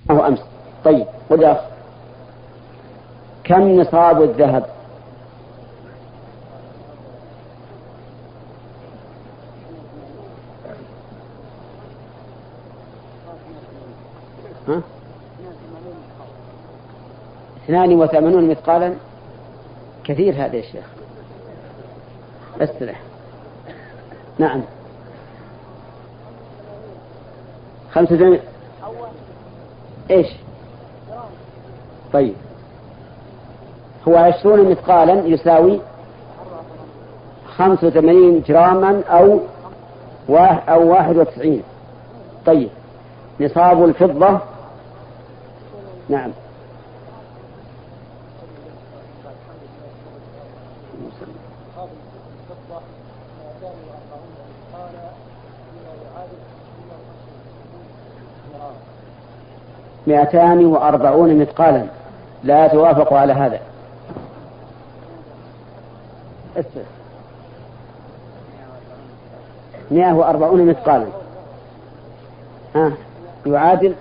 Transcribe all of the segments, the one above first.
هو أمس. طيب والأخ كم نصاب الذهب؟ ها؟ 82 مثقالا. كثير هذا يا شيخ. استرح. نعم 85. ايش؟ طيب هو 20 مثقالا يساوي 85 جراما أو 91. طيب نصاب الفضة. نعم مئتان وأربعون مثقالا. لا توافق على هذا. 140 مثقالا يعادل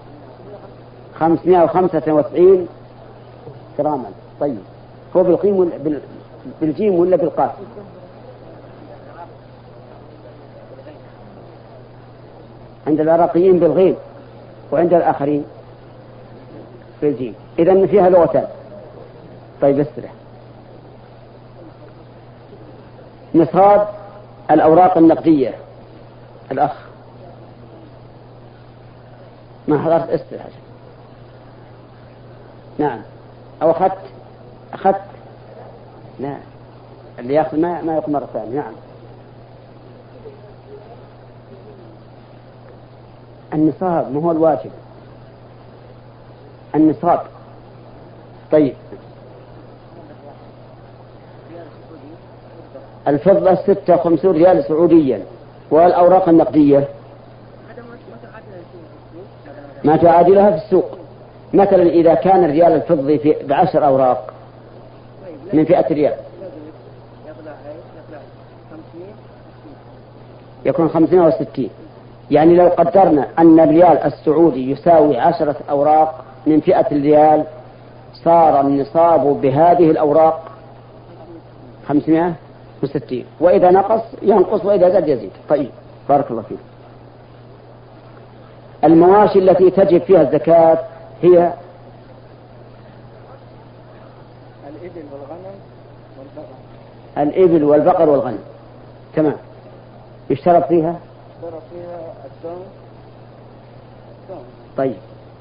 595 جراما. طيب هو بالقيم بالجيم ولا بالقاف؟ عند العراقيين بالغين وعند الآخرين بالجيم. إذن فيها لغتان. طيب استرح. نصاب الأوراق النقدية. الأخ ما حضرت استرح. نعم أو أخذت لا اللي يأخذ ما يأخذ مرة ثانية. نعم النصاب ما هو الواجب. النصاب. طيب الفضة 56 ريال سعوديا. والأوراق النقدية ما تعادلها في السوق. مثلا إذا كان الريال الفضي ب10 أوراق من فئة ريال يكون 50 و60. يعني لو قدرنا أن الريال السعودي يساوي 10 أوراق من فئة الريال صار النصاب بهذه الأوراق 560. وإذا نقص ينقص وإذا زاد يزيد. طيب بارك الله فيك. المواشي التي تجب فيها الزكاة هي الإبل والبقر والغنم. تمام. يشترط فيها الدم. طيب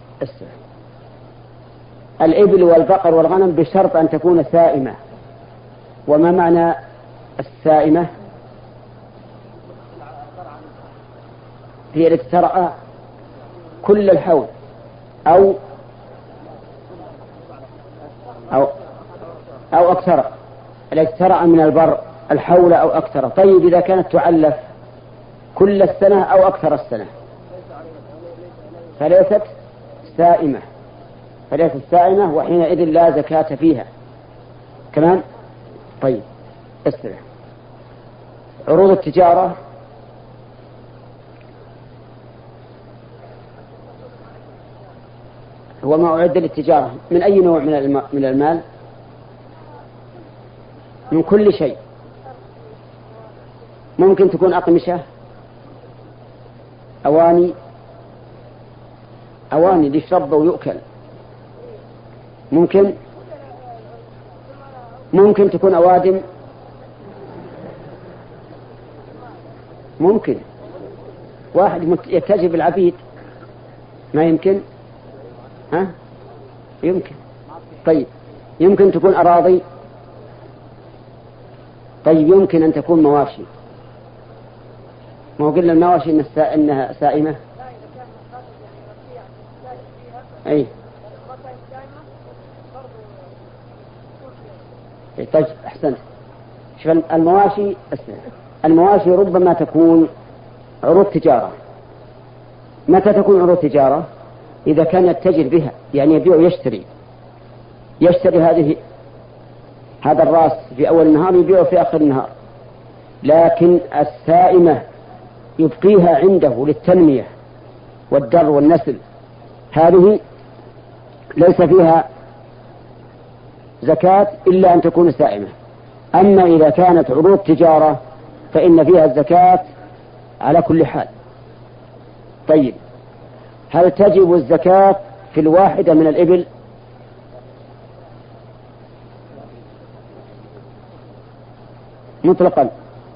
الإبل والبقر والغنم بشرط أن تكون سائمة. وما معنى السائمة؟ هي التي ترعى كل الحول أو أكثر. التي ترعى من البر الحول أو أكثر. طيب إذا كانت تعلف كل السنة أو أكثر السنة فليست سائمة وحينئذ لا زكاة فيها كمان. طيب استرح. عروض التجارة هو ما أعد للتجارة من أي نوع من المال؟ من كل شيء. ممكن تكون أقمشة أواني ليشرب ويؤكل. ممكن تكون أوادم. ممكن واحد يتجه بالعبيد ما يمكن. يمكن. طيب يمكن تكون أراضي. طيب يمكن أن تكون مواشي. ما هو قلنا المواشي إنها سائمة. أي طيب أحسنت. المواشي ربما تكون عروض تجارة. متى تكون عروض تجارة؟ إذا كان يتجر بها يعني يبيع يشتري هذا الرأس في أول النهار يبيعه في آخر النهار. لكن السائمة يبقيها عنده للتنمية والدر والنسل هذه ليس فيها زكاة إلا أن تكون سائمة. أما إذا كانت عروض تجارة فإن فيها الزكاة على كل حال. طيب، هل تجب الزكاة في الواحدة من الإبل؟ مطلقا.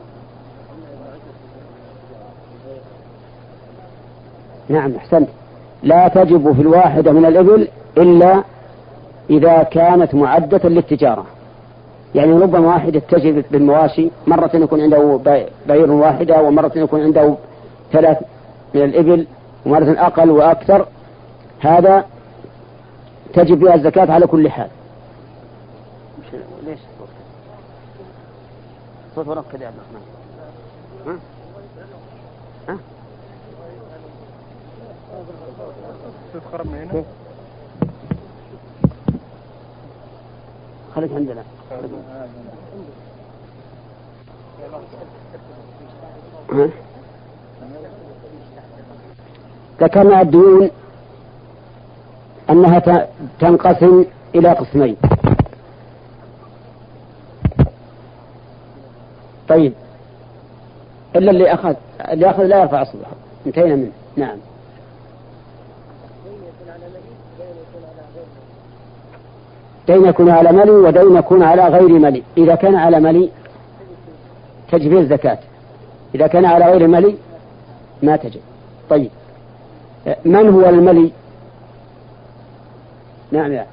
نعم أحسنت، لا تجب في الواحدة من الإبل إلا إذا كانت معدة للتجارة. يعني ربما واحد يتجر بالمواشي، مرة يكون عنده بعير واحدة، ومرة يكون عنده 3 من الإبل، ومرة أقل وأكثر، هذا تجب فيها الزكاة على كل حال. ليش صوت ورق كذا يا عبد الرحمن؟ ها؟ صوت خرب من هنا؟ خليك عندنا. ذكرنا الديون أنها تنقسم إلى قسمين. طيب، إلا اللي أخذ لا يرفع أصله، انتهينا منه. نعم. دين يكون على ملي ودين يكون على غير ملي. إذا كان على ملي تجب الزكاة، إذا كان على غير ملي ما تجب. طيب، من هو الملي؟ نعم يا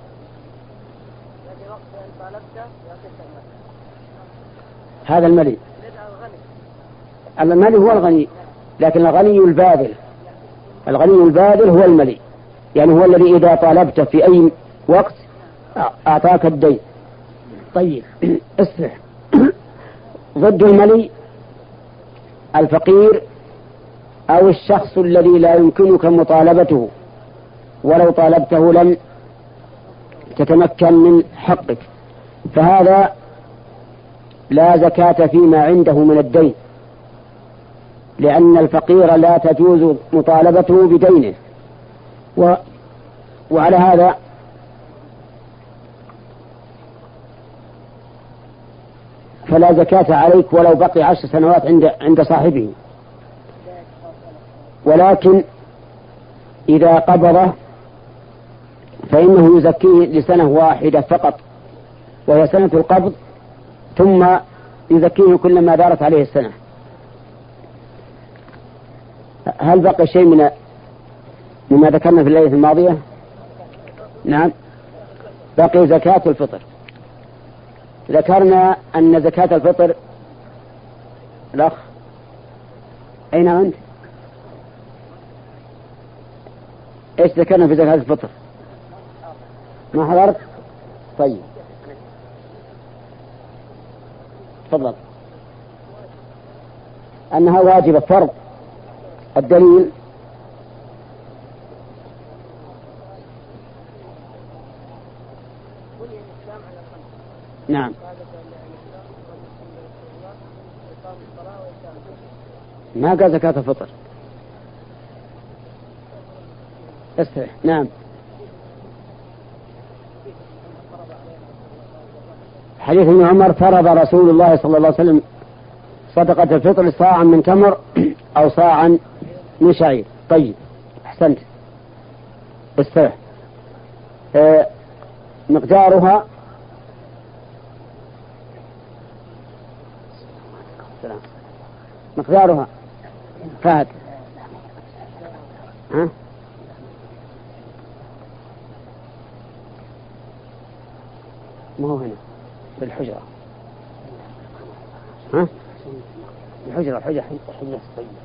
هذا الملي. الملي هو الغني، لكن الغني الباذل، الغني الباذل هو الملي، يعني هو الذي إذا طالبت في أي وقت أعطاك الدين. طيب اسمع، ضد الملي الفقير أو الشخص الذي لا يمكنك مطالبته، ولو طالبته لم تتمكن من حقك، فهذا لا زكاة فيما عنده من الدين، لأن الفقير لا تجوز مطالبته بدينه. وعلى هذا فلا زكاة عليك ولو بقي 10 سنوات عند صاحبه. ولكن إذا قبضه فإنه يزكيه لسنة واحدة فقط، وهي سنة القبض، ثم يزكيه كلما دارت عليه السنة. هل بقي شيء مما ذكرنا في الليلة الماضية؟ نعم، بقي زكاة الفطر. ذكرنا أن زكاة الفطر، الأخ أين أنت؟ إيش ذكرنا في زكاة الفطر؟ ما حضرت؟ طيب تفضل. أنها واجبة فرض. الدليل نعم، ما قال زكاة الفطر. استرح. نعم، حديث ابن عمر: فرض رسول الله صلى الله عليه وسلم صدقة الفطر صاعا من تمر أو صاعا من شعير. طيب أحسنت. استرح. مقدارها فهد. ها؟ ما هو هنا في الحجرة. ها؟ الحجرة الصغيرة.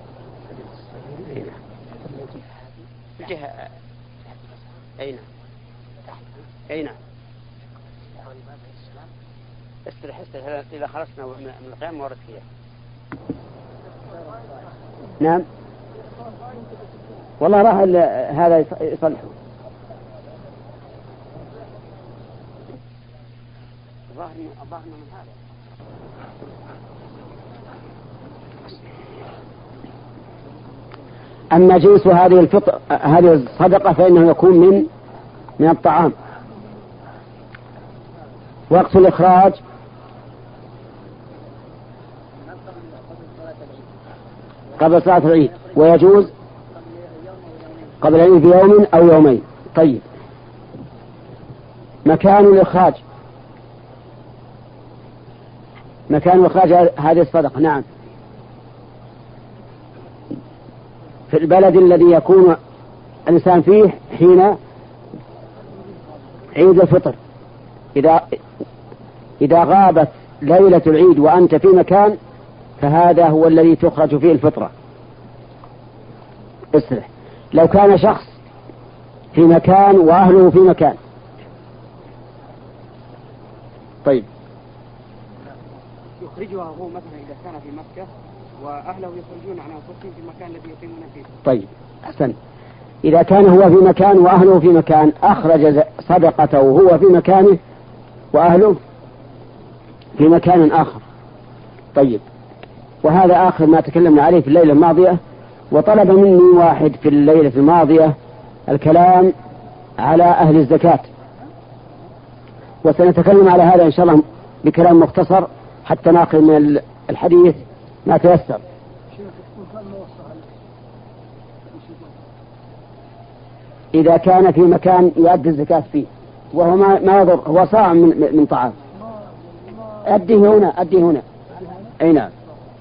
الجهة أين استرح إذا خلصنا من القيام ورد فيها. نعم والله راح هذا يصلحه. الظاهر من هذا. أما جنس هذه الصدقة فإنه يكون من الطعام. وقت الإخراج قبل صلاة العيد، ويجوز قبل العيد بيوم أو يومين. طيب، مكان الإخراج هذه الصدقة. نعم، في البلد الذي يكون الإنسان فيه حين عيد الفطر. إذا غابت ليلة العيد وأنت في مكان فهذا هو الذي تخرج فيه الفطرة. اسرح. لو كان شخص في مكان وأهله في مكان. طيب، يخرجها هو مثلا إذا كان في مكة وأهله يخرجون عن أنفسهم في المكان الذي يقيمون فيه. طيب، أحسن. إذا كان هو في مكان وأهله في مكان أخرج صدقته وهو في مكانه وأهله في مكان آخر. طيب، وهذا آخر ما تكلمنا عليه في الليلة الماضية. وطلب مني واحد في الليلة الماضية الكلام على أهل الزكاة، وسنتكلم على هذا إن شاء الله بكلام مختصر حتى ناقل من الحديث ما تيسر. إذا كان في مكان يؤدي الزكاة فيه وهو ما يضر، هو صاع من طعام، أديه هنا. أي نعم.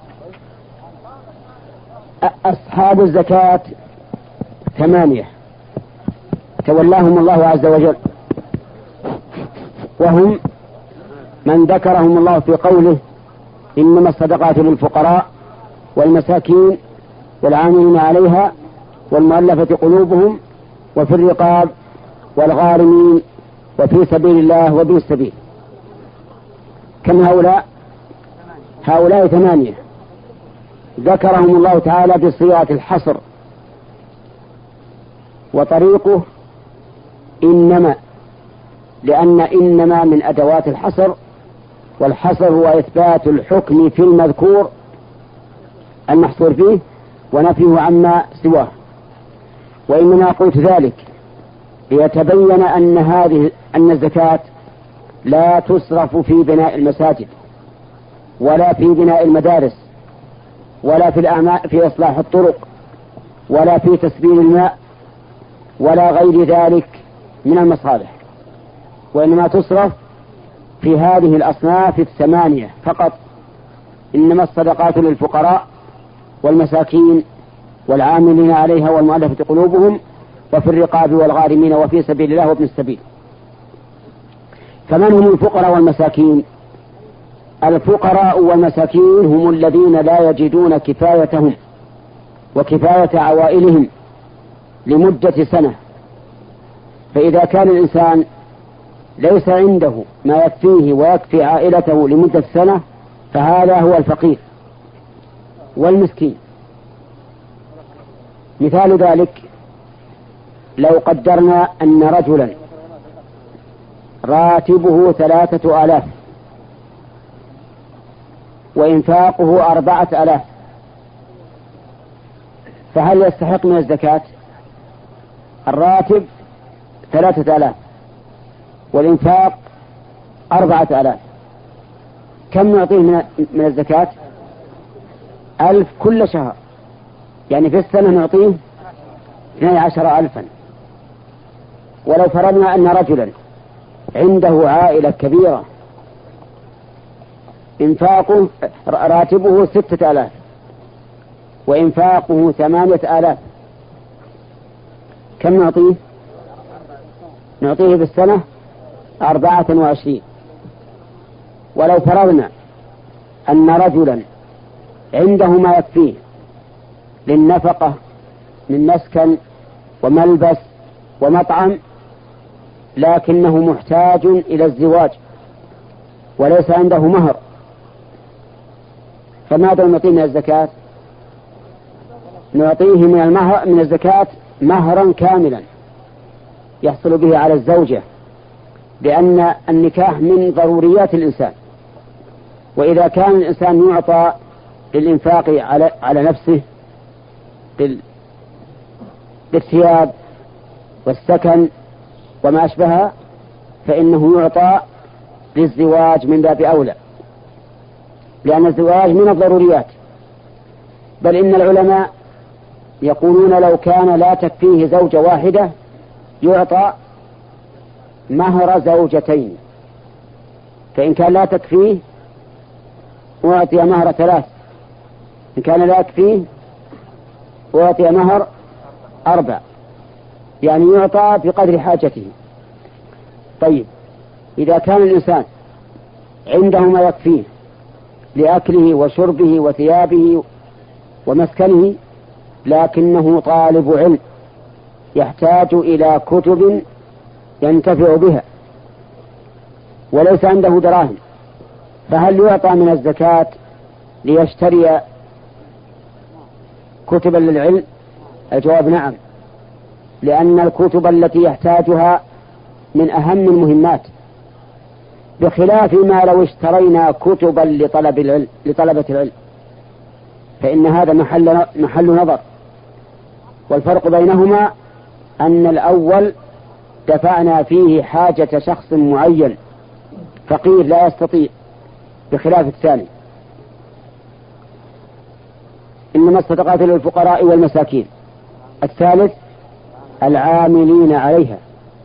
أصحاب الزكاة 8 تولاهم الله عز وجل، وهم من ذكرهم الله في قوله إنما الصدقات للفقراء والمساكين والعاملين عليها والمؤلفة قلوبهم وفي الرقاب والغارمين وفي سبيل الله وابن السبيل. كم هؤلاء 8 ذكرهم الله تعالى بصيغة الحصر، وطريقه إنما، لأن إنما من أدوات الحصر، والحصر هو إثبات الحكم في المذكور المحصور فيه ونفيه عما سواه. وإنما قلت ذلك ليتبين أن الزكاة لا تصرف في بناء المساجد ولا في بناء المدارس ولا في إصلاح الطرق ولا في تسبيل الماء ولا غير ذلك من المصالح، وإنما تصرف في هذه الأصناف 8 فقط. إنما الصدقات للفقراء والمساكين والعاملين عليها والمؤلفة قلوبهم وفي الرقاب والغارمين وفي سبيل الله وابن السبيل. فمن هم الفقراء والمساكين؟ الفقراء والمساكين هم الذين لا يجدون كفايتهم وكفاية عوائلهم لمدة سنة. فإذا كان الإنسان ليس عنده ما يكفيه ويكفي عائلته لمدة سنة فهذا هو الفقير والمسكين. مثال ذلك لو قدرنا أن رجلا راتبه 3000 وإنفاقه 4000، فهل يستحق من الزكاة؟ الراتب 3000 والإنفاق 4000، كم نعطيه من الزكاة؟ 1000 كل شهر، يعني في السنة نعطيه 12,000. ولو فرضنا أن رجلا عنده عائلة كبيرة إنفاقه راتبه 6000 وإنفاقه 8000، كم نعطيه؟ نعطيه بالسنة 24. ولو فرضنا أن رجلا عنده ما يكفيه للنفقة من مسكن وملبس ومطعم لكنه محتاج إلى الزواج وليس عنده مهر، فماذا نعطيه من الزكاة؟ نعطيه من الزكاة مهرا كاملا يحصل به على الزوجة، لأن النكاح من ضروريات الإنسان. وإذا كان الإنسان يعطى للإنفاق على نفسه بالثياب والسكن وما أشبهها فإنه يعطى للزواج من باب أولى، لأن الزواج من الضروريات. بل إن العلماء يقولون لو كان لا تكفيه زوجة واحدة يعطى مهر زوجتين، فإن كان لا تكفيه أعطي مهر 3، إن كان لا يكفيه أعطي مهر 4، يعني يعطى بقدر حاجته. طيب إذا كان الإنسان عنده ما يكفيه لأكله وشربه وثيابه ومسكنه، لكنه طالب علم يحتاج إلى كتب ينتفع بها وليس عنده دراهم، فهل يعطى من الزكاة ليشتري كتبا للعلم؟ الجواب نعم، لأن الكتب التي يحتاجها من أهم المهمات، بخلاف ما لو اشترينا كتبا لطلبة العلم فإن هذا محل نظر. والفرق بينهما أن الأول دفعنا فيه حاجة شخص معين فقير لا يستطيع، بخلاف الثاني إنما الصدقات للفقراء والمساكين. الثالث العاملين عليها.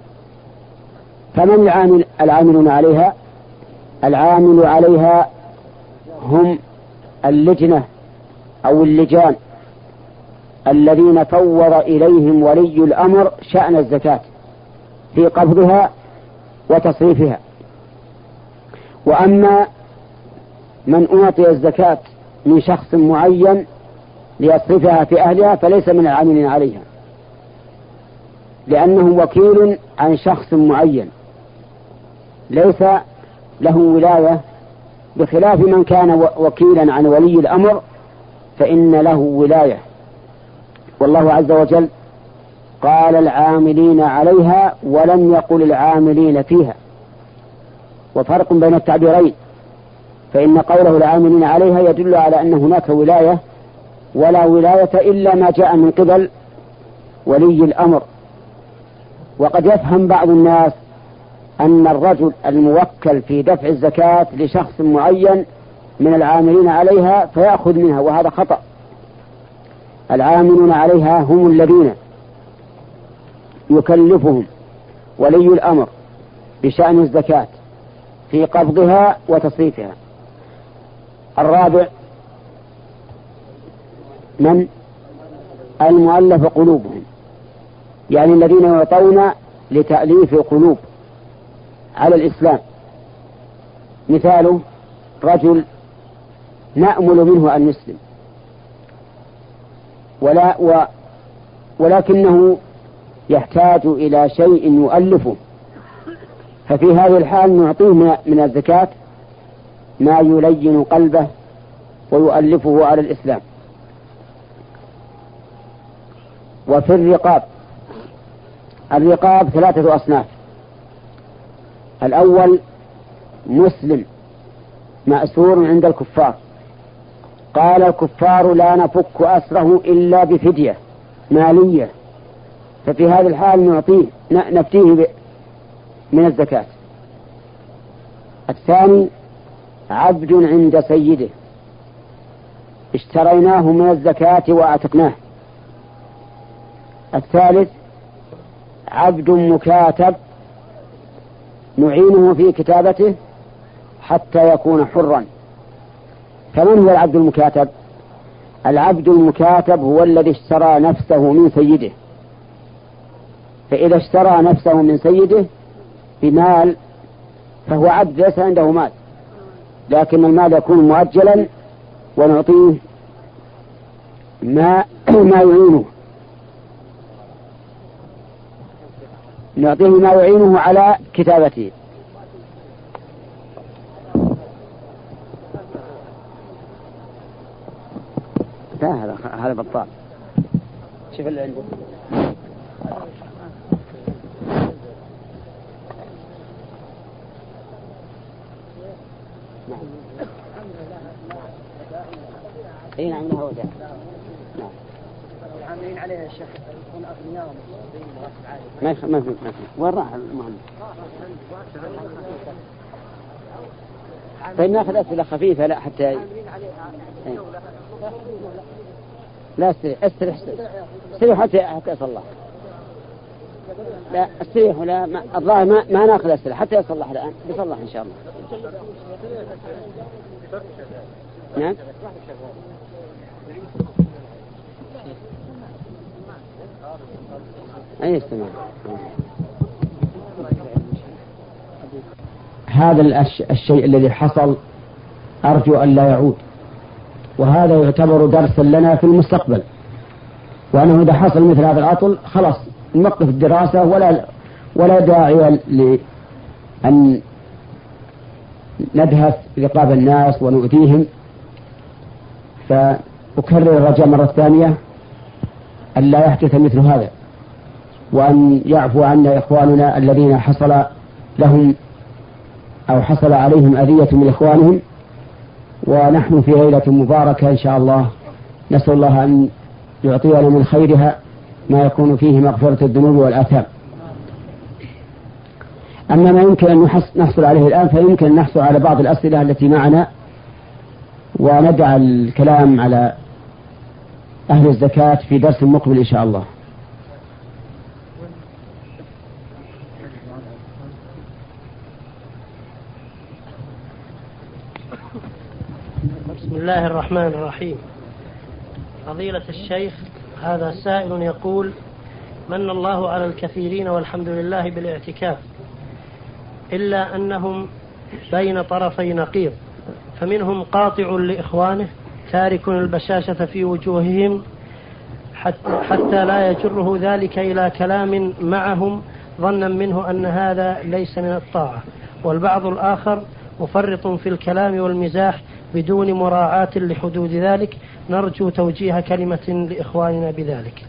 فمن العاملون عليها؟ العامل عليها هم اللجنة أو اللجان الذين فوض إليهم ولي الأمر شأن الزكاة في قبضها وتصريفها. وأما من أعطي الزكاة من شخص معين ليصرفها في أهلها فليس من العاملين عليها، لأنه وكيل عن شخص معين ليس له ولاية، بخلاف من كان وكيلا عن ولي الأمر فإن له ولاية. والله عز وجل قال العاملين عليها ولم يقل العاملين فيها، وفرق بين التعبيرين، فإن قوله العاملين عليها يدل على أن هناك ولاية، ولا ولاية إلا ما جاء من قبل ولي الأمر. وقد يفهم بعض الناس أن الرجل الموكل في دفع الزكاة لشخص معين من العاملين عليها فيأخذ منها، وهذا خطأ. العاملون عليها هم الذين يكلفهم ولي الأمر بشأن الزكاة في قبضها وتصريفها. الرابع من المؤلف قلوبهم، يعني الذين يعطون لتأليف قلوب على الإسلام. مثاله رجل نأمل منه أن يسلم ولكنه يحتاج إلى شيء يؤلفه، ففي هذه الحال نعطيه من الزكاة ما يلين قلبه ويؤلفه على الإسلام. وفي الرقاب 3 أصناف. الأول مسلم مأسور عند الكفار، قال الكفار لا نفك أسره إلا بفدية مالية، ففي هذه الحال نفتيه من الزكاة. الثاني عبد عند سيده اشتريناه من الزكاة وأعتقناه. الثالث عبد مكاتب نعينه في كتابته حتى يكون حرا. فمن هو العبد المكاتب؟ العبد المكاتب هو الذي اشترى نفسه من سيده، فإذا اشترى نفسه من سيده بمال فهو عبد ليس عنده مال، لكن المال يكون مؤجلا ونعطيه ما يعينه، نعطيه ما يعينه على كتابته. لا هذا بطال. شوف اللي عنده. نعم. اي نعم هو ده. نعم. العاملين عليها يا شيخ ما في وين راح المهندس؟ طيب ناخذ أسئلة خفيفة لا حتى لا استريح حتى يصلح. لا استريح ولا الظاهر ما ناخذ أسئلة حتى يصلح الآن بيصلح إن شاء الله. نعم. أي استمع. هذا الشيء الذي حصل أرجو أن لا يعود، وهذا يعتبر درسا لنا في المستقبل، وأنه إذا حصل مثل هذا العطل خلاص نوقف الدراسة ولا داعي لأن ندهس رقاب الناس ونؤذيهم. فأكرر الرجاء مرة ثانية أن لا يحدث مثل هذا، وأن يعفو عنا إخواننا الذين حصل لهم أو حصل عليهم أذية من إخوانهم، ونحن في ليلة مباركة إن شاء الله، نسأل الله أن يعطينا من خيرها ما يكون فيه مغفرة الذنوب والآثام. أما ما يمكن أن نحصل عليه الآن فيمكن أن نحصل على بعض الأسئلة التي معنا، وندع الكلام على أهل الزكاة في درس مقبل إن شاء الله. بسم الله الرحمن الرحيم. فضيلة الشيخ، هذا سائل يقول: من الله على الكثيرين والحمد لله بالاعتكاف، إلا أنهم بين طرفي نقيض، فمنهم قاطع لإخوانه تارك البشاشة في وجوههم حتى لا يجره ذلك إلى كلام معهم ظنا منه أن هذا ليس من الطاعة، والبعض الآخر مفرط في الكلام والمزاح بدون مراعاة لحدود ذلك. نرجو توجيه كلمة لإخواننا بذلك.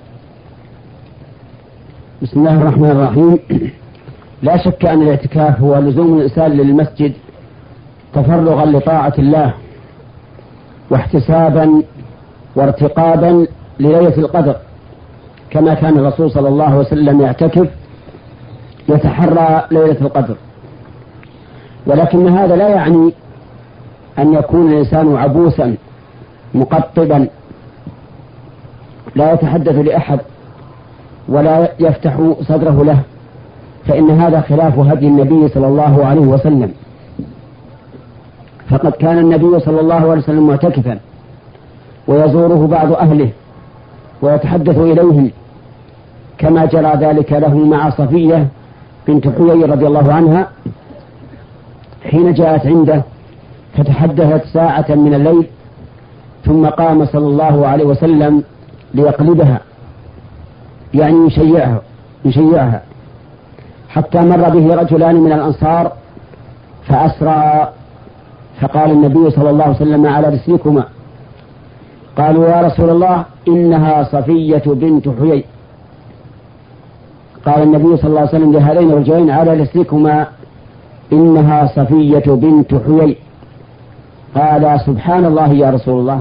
بسم الله الرحمن الرحيم. لا شك أن الاعتكاف هو لزوم الإنسان للمسجد تفرغا لطاعة الله واحتسابا وارتقابا لليلة القدر، كما كان الرسول صلى الله عليه وسلم يعتكف يتحرى ليلة القدر. ولكن هذا لا يعني أن يكون الإنسان عبوسا مقطبا لا يتحدث لأحد ولا يفتح صدره له، فإن هذا خلاف هدي النبي صلى الله عليه وسلم. فقد كان النبي صلى الله عليه وسلم معتكفا ويزوره بعض أهله ويتحدث إليهم، كما جرى ذلك له مع صفية بنت حيي رضي الله عنها حين جاءت عنده فتحدثت ساعة من الليل، ثم قام صلى الله عليه وسلم ليقلبها، يعني يشيعها حتى مر به رجلان من الأنصار فأسرع، فقال النبي صلى الله عليه وسلم: على رسلكما. قالوا: يا رسول الله إنها صفية بنت حيي. قال النبي صلى الله عليه وسلم لهذين الرجلين: على رسلكما إنها صفية بنت حيي. قال: سبحان الله يا رسول الله،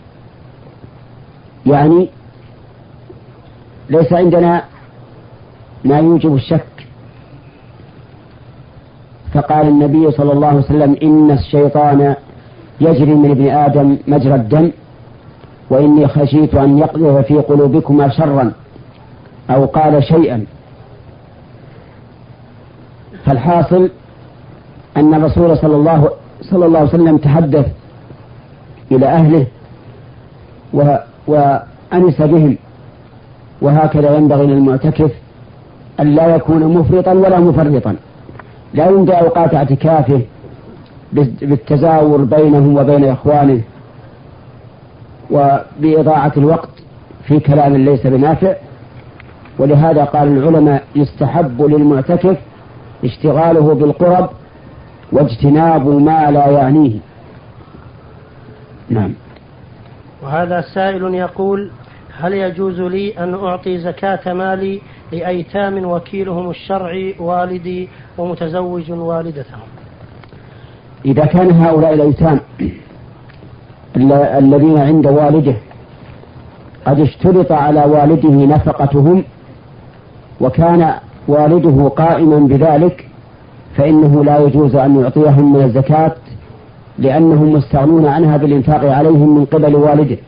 يعني ليس عندنا ما يوجب الشك. فقال النبي صلى الله عليه وسلم: إن الشيطان يجري من ابن آدم مجرى الدم، وإني خشيت أن يقذف في قلوبكما شرا، أو قال شيئا. فالحاصل أن الرسول صلى الله عليه وسلم تحدث إلى أهله وأنس بهم، وهكذا ينبغي للمعتكف أن لا يكون مفرطا ولا مفرطا، لا يمضي أوقات اعتكافه بالتزاور بينهم وبين إخوانه وبإضاعة الوقت في كلام ليس بنافع. ولهذا قال العلماء: يستحب للمعتكف اشتغاله بالقرب واجتناب ما لا يعنيه. نعم. وهذا سائل يقول: هل يجوز لي أن أعطي زكاة مالي لأيتام وكيلهم الشرعي والدي ومتزوج والدتهم؟ إذا كان هؤلاء الأيتام الذين عند والده قد اشترط على والده نفقتهم وكان والده قائما بذلك، فإنه لا يجوز أن يعطيهم من الزكاة، لأنهم مستغنون عنها بالإنفاق عليهم من قبل والده.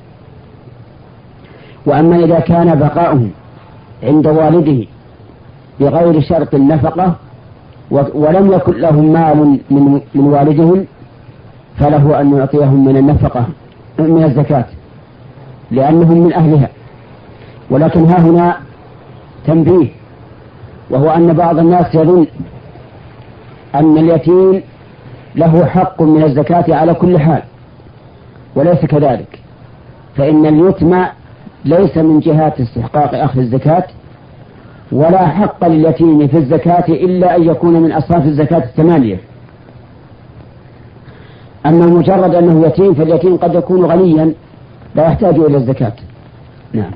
وأما إذا كان بقاؤهم عند والده بغير شرط النفقة ولم يكن لهم مال من والدهم، فله أن يعطيهم من النفقة من الزكاة لأنهم من أهلها. ولكن ها هنا تنبيه، وهو أن بعض الناس يظن أن اليتيم له حق من الزكاة على كل حال، وليس كذلك، فإن اليتم ليس من جهات استحقاق أخذ الزكاة، ولا حق لليتيم في الزكاة إلا أن يكون من أصناف الزكاة 8. أما مجرد أنه يتيم، فاليتيم قد يكون غنيا لا يحتاج إلى الزكاة. نعم.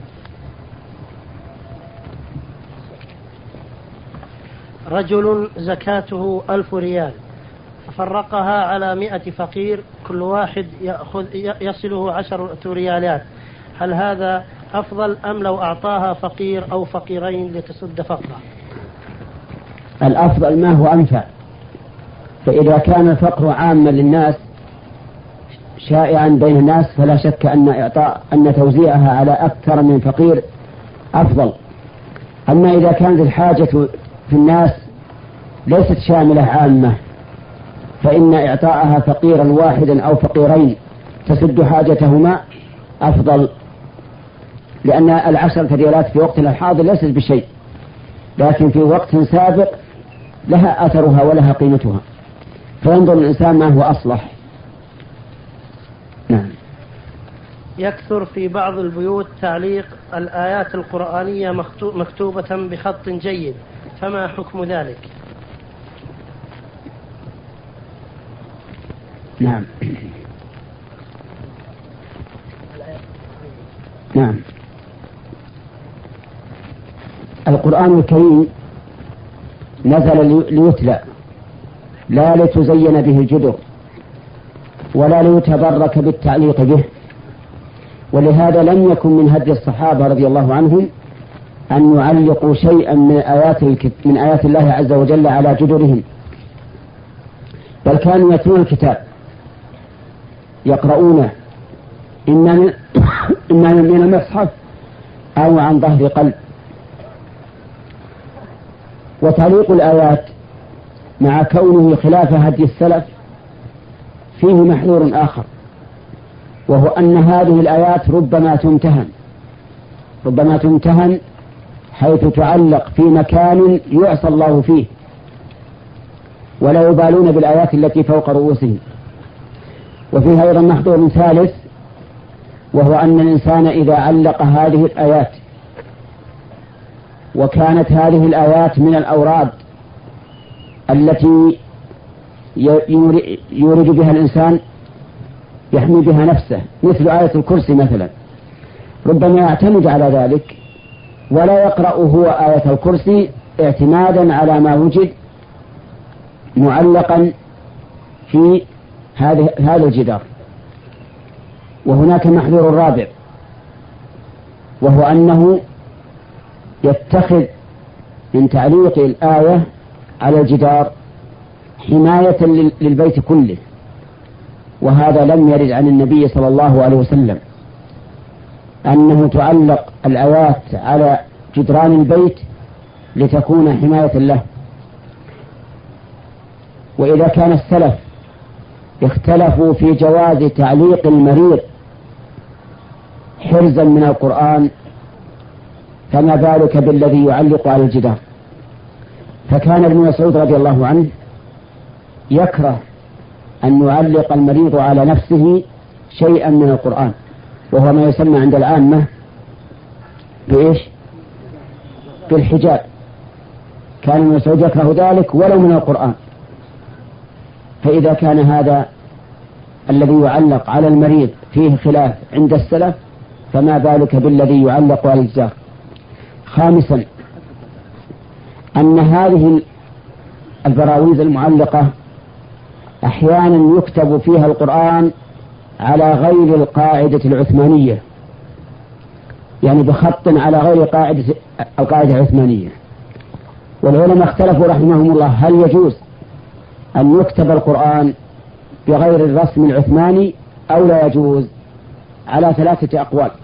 رجل زكاته 1000 ريال ففرقها على 100 فقير، كل واحد يصله 10 ريالات، هل هذا أفضل أم لو أعطاها فقير أو فقيرين لتسد فقره؟ الأفضل ما هو أنفع. فإذا كان الفقر عاما للناس شائعا بين الناس، فلا شك أن توزيعها على أكثر من فقير أفضل. أما إذا كانت الحاجة في الناس ليست شاملة عامة، فإن إعطاءها فقيرا واحدا أو فقيرين تسد حاجتهما أفضل، لأن 10 ريالات في وقتنا الحاضر ليست بشيء، لكن في وقت سابق لها أثرها ولها قيمتها، فينظر الإنسان ما هو أصلح. نعم. يكثر في بعض البيوت تعليق الآيات القرآنية مكتوبة بخط جيد، فما حكم ذلك؟ نعم. نعم. القرآن الكريم نزل ليتلى لا لتزين به الجدر ولا ليتبرك بالتعليق به، ولهذا لم يكن من هدي الصحابة رضي الله عنهم أن يعلقوا شيئا من آيات الله عز وجل على جدرهم، بل كانوا يتلون الكتاب يقرؤونه إما من المصحف أو عن ظهر قلب. وتعليق الآيات مع كونه خلاف هدي السلف فيه محذور آخر، وهو أن هذه الآيات ربما تمتهن حيث تعلق في مكان يعصى الله فيه، ولا يبالون بالآيات التي فوق رؤوسهم. وفيها أيضا محذور ثالث، وهو أن الإنسان إذا علق هذه الآيات وكانت هذه الآيات من الأوراد التي يورد بها الإنسان يحمي بها نفسه، مثل آية الكرسي مثلا، ربما يعتمد على ذلك ولا يقرأ هو آية الكرسي اعتمادا على ما وجد معلقا في هذا الجدار. وهناك محذور رابع، وهو أنه يتخذ من تعليق الآية على الجدار حماية للبيت كله، وهذا لم يرد عن النبي صلى الله عليه وسلم أنه تعلق الآيات على جدران البيت لتكون حماية له. وإذا كان السلف اختلفوا في جواز تعليق المريض حرزا من القرآن، فما بالك بالذي يعلق على الجدار. فكان ابن مسعود رضي الله عنه يكره أن يعلق المريض على نفسه شيئا من القرآن، وهو ما يسمى عند العامة بإيش؟ بالحجاب. كان ابن مسعود يكره ذلك ولو من القرآن. فإذا كان هذا الذي يعلق على المريض فيه خلاف عند السلف، فما بالك بالذي يعلق على الجدار. خامسا، أن هذه البراويز المعلقة أحيانا يكتب فيها القرآن على غير القاعدة العثمانية، يعني بخط على غير قاعدة أو قاعدة عثمانية. والعلماء اختلفوا رحمهم الله هل يجوز أن يكتب القرآن بغير الرسم العثماني أو لا يجوز، على 3 أقوال.